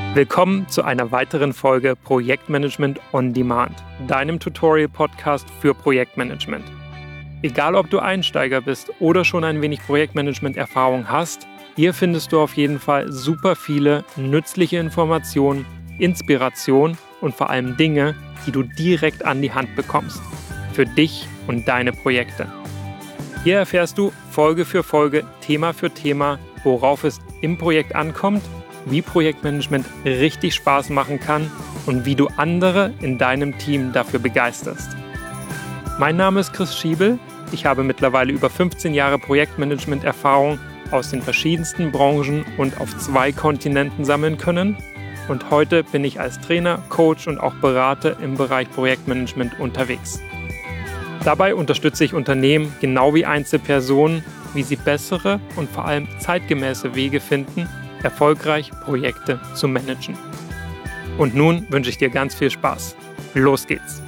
Willkommen zu einer weiteren Folge Projektmanagement on Demand, deinem Tutorial-Podcast für Projektmanagement. Egal, ob du Einsteiger bist oder schon ein wenig Projektmanagement-Erfahrung hast, hier findest du auf jeden Fall super viele nützliche Informationen, Inspiration und vor allem Dinge, die du direkt an die Hand bekommst. Für dich und deine Projekte. Hier erfährst du Folge für Folge, Thema für Thema, worauf es im Projekt ankommt, wie Projektmanagement richtig Spaß machen kann und wie du andere in deinem Team dafür begeisterst. Mein Name ist Chris Schiebel. Ich habe mittlerweile über 15 Jahre Projektmanagement-Erfahrung aus den verschiedensten Branchen und auf 2 Kontinenten sammeln können. Und heute bin ich als Trainer, Coach und auch Berater im Bereich Projektmanagement unterwegs. Dabei unterstütze ich Unternehmen genau wie Einzelpersonen, wie sie bessere und vor allem zeitgemäße Wege finden, erfolgreich Projekte zu managen. Und nun wünsche ich dir ganz viel Spaß. Los geht's!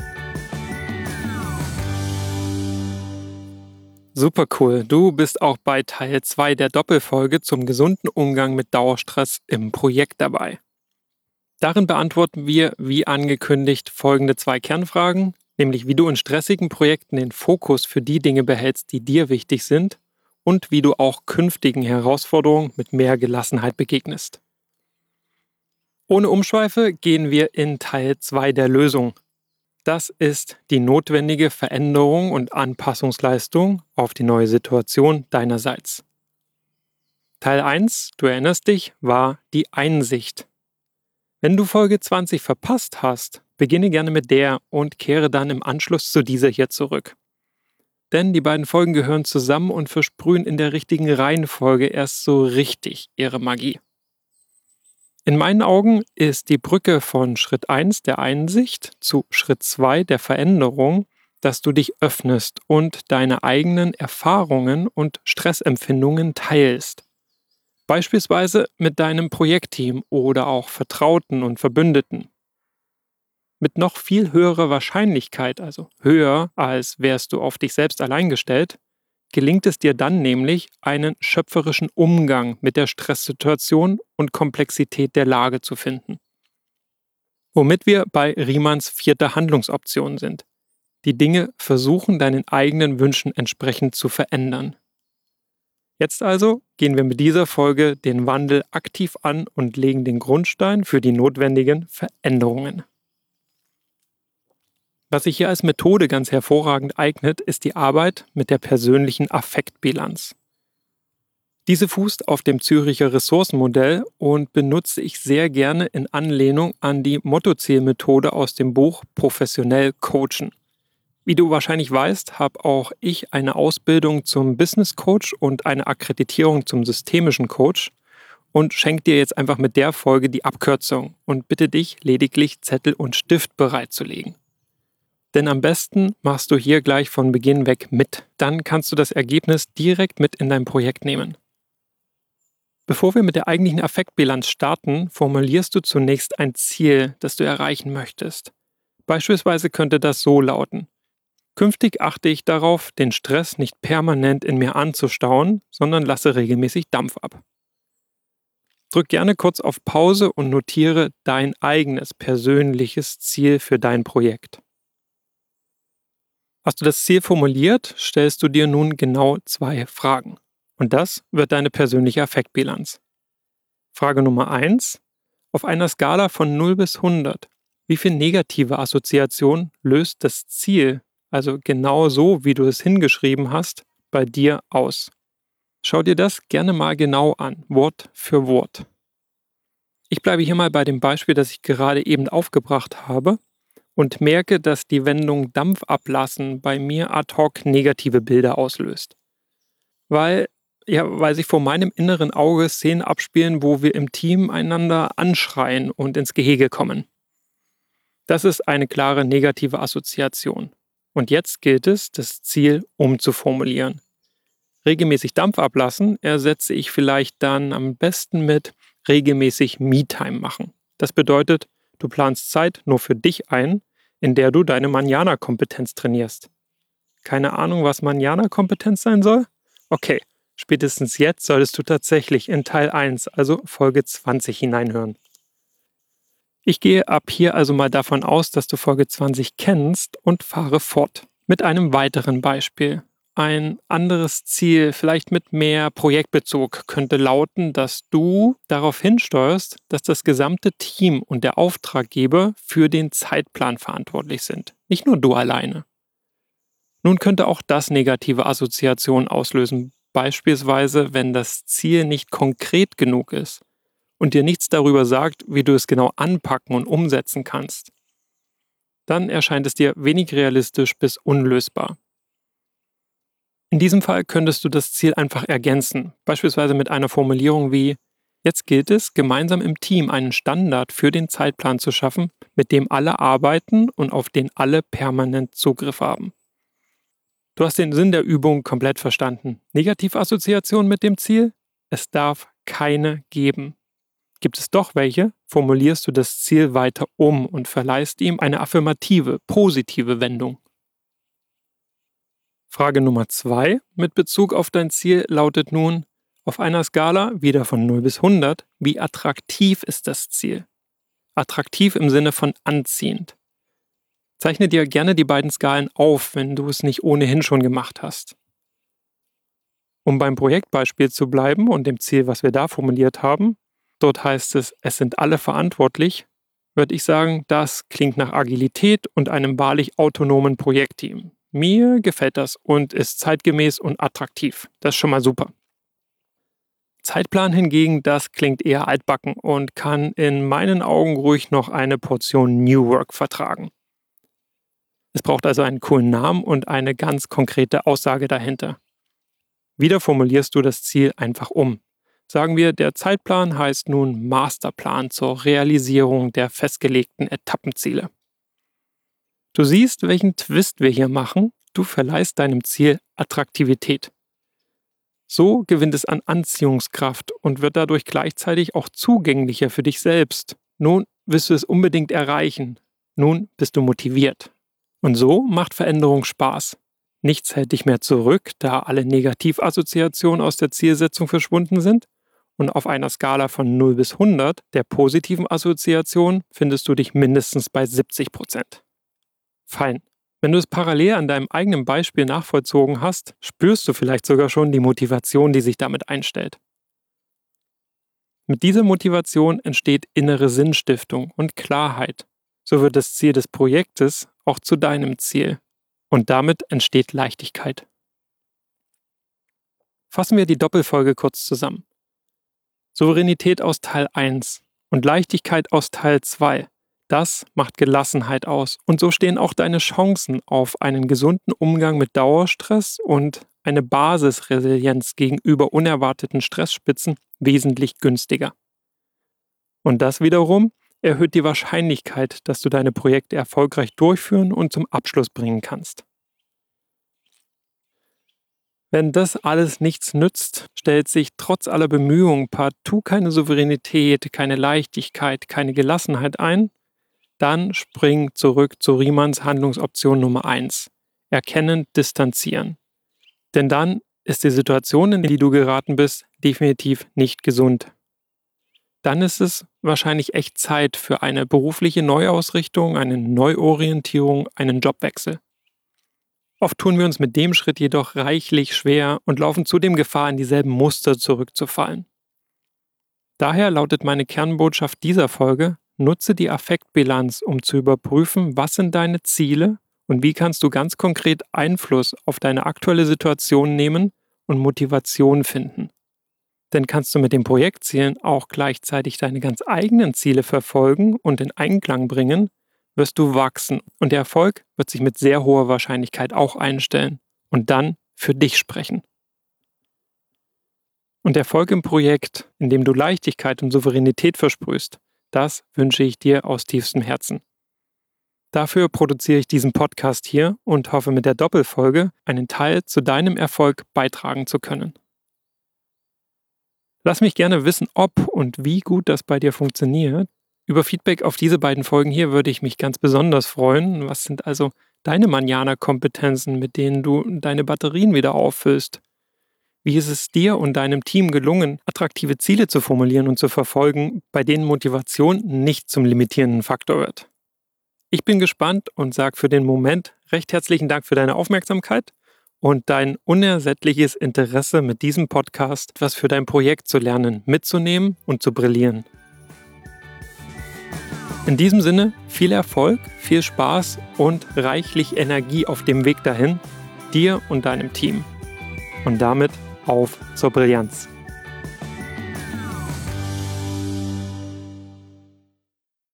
Super cool, du bist auch bei Teil 2 der Doppelfolge zum gesunden Umgang mit Dauerstress im Projekt dabei. Darin beantworten wir, wie angekündigt, folgende 2 Kernfragen, nämlich wie du in stressigen Projekten den Fokus für die Dinge behältst, die dir wichtig sind und wie du auch künftigen Herausforderungen mit mehr Gelassenheit begegnest. Ohne Umschweife gehen wir in Teil 2 der Lösung. Das ist die notwendige Veränderung und Anpassungsleistung auf die neue Situation deinerseits. Teil 1, du erinnerst dich, war die Einsicht. Wenn du Folge 20 verpasst hast, beginne gerne mit der und kehre dann im Anschluss zu dieser hier zurück. Denn die beiden Folgen gehören zusammen und versprühen in der richtigen Reihenfolge erst so richtig ihre Magie. In meinen Augen ist die Brücke von Schritt 1 der Einsicht zu Schritt 2 der Veränderung, dass du dich öffnest und deine eigenen Erfahrungen und Stressempfindungen teilst. Beispielsweise mit deinem Projektteam oder auch Vertrauten und Verbündeten. Mit noch viel höherer Wahrscheinlichkeit, also höher als wärst du auf dich selbst allein gestellt, gelingt es dir dann nämlich, einen schöpferischen Umgang mit der Stresssituation und Komplexität der Lage zu finden. Womit wir bei Riemanns 4. Handlungsoption sind. Die Dinge versuchen, deinen eigenen Wünschen entsprechend zu verändern. Jetzt also gehen wir mit dieser Folge den Wandel aktiv an und legen den Grundstein für die notwendigen Veränderungen. Was sich hier als Methode ganz hervorragend eignet, ist die Arbeit mit der persönlichen Affektbilanz. Diese fußt auf dem Züricher Ressourcenmodell und benutze ich sehr gerne in Anlehnung an die Mottoziel-Methode aus dem Buch Professionell Coachen. Wie du wahrscheinlich weißt, habe auch ich eine Ausbildung zum Business Coach und eine Akkreditierung zum systemischen Coach und schenke dir jetzt einfach mit der Folge die Abkürzung und bitte dich lediglich Zettel und Stift bereitzulegen. Denn am besten machst du hier gleich von Beginn weg mit. Dann kannst du das Ergebnis direkt mit in dein Projekt nehmen. Bevor wir mit der eigentlichen Affektbilanz starten, formulierst du zunächst ein Ziel, das du erreichen möchtest. Beispielsweise könnte das so lauten: Künftig achte ich darauf, den Stress nicht permanent in mir anzustauen, sondern lasse regelmäßig Dampf ab. Drück gerne kurz auf Pause und notiere dein eigenes persönliches Ziel für dein Projekt. Hast du das Ziel formuliert, stellst du dir nun genau 2 Fragen. Und das wird deine persönliche Affektbilanz. Frage Nummer 1. Auf einer Skala von 0 bis 100, wie viel negative Assoziation löst das Ziel, also genau so, wie du es hingeschrieben hast, bei dir aus? Schau dir das gerne mal genau an, Wort für Wort. Ich bleibe hier mal bei dem Beispiel, das ich gerade eben aufgebracht habe, und merke, dass die Wendung Dampf ablassen bei mir ad hoc negative Bilder auslöst. Weil sich vor meinem inneren Auge Szenen abspielen, wo wir im Team einander anschreien und ins Gehege kommen. Das ist eine klare negative Assoziation. Und jetzt gilt es, das Ziel umzuformulieren. Regelmäßig Dampf ablassen ersetze ich vielleicht dann am besten mit regelmäßig Me-Time machen. Das bedeutet, du planst Zeit nur für dich ein, in der du deine Manjana-Kompetenz trainierst. Keine Ahnung, was Manjana-Kompetenz sein soll? Okay, spätestens jetzt solltest du tatsächlich in Teil 1, also Folge 20, hineinhören. Ich gehe ab hier also mal davon aus, dass du Folge 20 kennst und fahre fort mit einem weiteren Beispiel. Ein anderes Ziel, vielleicht mit mehr Projektbezug, könnte lauten, dass du darauf hinsteuerst, dass das gesamte Team und der Auftraggeber für den Zeitplan verantwortlich sind, nicht nur du alleine. Nun könnte auch das negative Assoziationen auslösen, beispielsweise wenn das Ziel nicht konkret genug ist und dir nichts darüber sagt, wie du es genau anpacken und umsetzen kannst. Dann erscheint es dir wenig realistisch bis unlösbar. In diesem Fall könntest du das Ziel einfach ergänzen, beispielsweise mit einer Formulierung wie: Jetzt gilt es, gemeinsam im Team einen Standard für den Zeitplan zu schaffen, mit dem alle arbeiten und auf den alle permanent Zugriff haben. Du hast den Sinn der Übung komplett verstanden. Negativassoziation mit dem Ziel? Es darf keine geben. Gibt es doch welche, formulierst du das Ziel weiter um und verleihst ihm eine affirmative, positive Wendung. Frage Nummer 2 mit Bezug auf dein Ziel lautet nun: Auf einer Skala, wieder von 0 bis 100, wie attraktiv ist das Ziel? Attraktiv im Sinne von anziehend. Zeichne dir gerne die beiden Skalen auf, wenn du es nicht ohnehin schon gemacht hast. Um beim Projektbeispiel zu bleiben und dem Ziel, was wir da formuliert haben, dort heißt es sind alle verantwortlich, würde ich sagen, das klingt nach Agilität und einem wahrlich autonomen Projektteam. Mir gefällt das und ist zeitgemäß und attraktiv. Das ist schon mal super. Zeitplan hingegen, das klingt eher altbacken und kann in meinen Augen ruhig noch eine Portion New Work vertragen. Es braucht also einen coolen Namen und eine ganz konkrete Aussage dahinter. Wieder formulierst du das Ziel einfach um. Sagen wir, der Zeitplan heißt nun Masterplan zur Realisierung der festgelegten Etappenziele. Du siehst, welchen Twist wir hier machen. Du verleihst deinem Ziel Attraktivität. So gewinnt es an Anziehungskraft und wird dadurch gleichzeitig auch zugänglicher für dich selbst. Nun willst du es unbedingt erreichen. Nun bist du motiviert. Und so macht Veränderung Spaß. Nichts hält dich mehr zurück, da alle Negativassoziationen aus der Zielsetzung verschwunden sind. Und auf einer Skala von 0 bis 100 der positiven Assoziation findest du dich mindestens bei 70%. Fein. Wenn du es parallel an deinem eigenen Beispiel nachvollzogen hast, spürst du vielleicht sogar schon die Motivation, die sich damit einstellt. Mit dieser Motivation entsteht innere Sinnstiftung und Klarheit. So wird das Ziel des Projektes auch zu deinem Ziel. Und damit entsteht Leichtigkeit. Fassen wir die Doppelfolge kurz zusammen. Souveränität aus Teil 1 und Leichtigkeit aus Teil 2. Das macht Gelassenheit aus. Und so stehen auch deine Chancen auf einen gesunden Umgang mit Dauerstress und eine Basisresilienz gegenüber unerwarteten Stressspitzen wesentlich günstiger. Und das wiederum erhöht die Wahrscheinlichkeit, dass du deine Projekte erfolgreich durchführen und zum Abschluss bringen kannst. Wenn das alles nichts nützt, stellt sich trotz aller Bemühungen partout keine Souveränität, keine Leichtigkeit, keine Gelassenheit ein, dann spring zurück zu Riemanns Handlungsoption Nummer 1. Erkennen, distanzieren. Denn dann ist die Situation, in die du geraten bist, definitiv nicht gesund. Dann ist es wahrscheinlich echt Zeit für eine berufliche Neuausrichtung, eine Neuorientierung, einen Jobwechsel. Oft tun wir uns mit dem Schritt jedoch reichlich schwer und laufen zudem Gefahr, in dieselben Muster zurückzufallen. Daher lautet meine Kernbotschaft dieser Folge: Nutze die Affektbilanz, um zu überprüfen, was sind deine Ziele und wie kannst du ganz konkret Einfluss auf deine aktuelle Situation nehmen und Motivation finden. Denn kannst du mit den Projektzielen auch gleichzeitig deine ganz eigenen Ziele verfolgen und in Einklang bringen, wirst du wachsen und der Erfolg wird sich mit sehr hoher Wahrscheinlichkeit auch einstellen und dann für dich sprechen. Und Erfolg im Projekt, in dem du Leichtigkeit und Souveränität versprühst, das wünsche ich dir aus tiefstem Herzen. Dafür produziere ich diesen Podcast hier und hoffe mit der Doppelfolge einen Teil zu deinem Erfolg beitragen zu können. Lass mich gerne wissen, ob und wie gut das bei dir funktioniert. Über Feedback auf diese beiden Folgen hier würde ich mich ganz besonders freuen. Was sind also deine Manjana-Kompetenzen, mit denen du deine Batterien wieder auffüllst? Wie ist es dir und deinem Team gelungen, attraktive Ziele zu formulieren und zu verfolgen, bei denen Motivation nicht zum limitierenden Faktor wird? Ich bin gespannt und sage für den Moment recht herzlichen Dank für deine Aufmerksamkeit und dein unersättliches Interesse, mit diesem Podcast etwas für dein Projekt zu lernen, mitzunehmen und zu brillieren. In diesem Sinne viel Erfolg, viel Spaß und reichlich Energie auf dem Weg dahin, dir und deinem Team. Und damit auf zur Brillanz.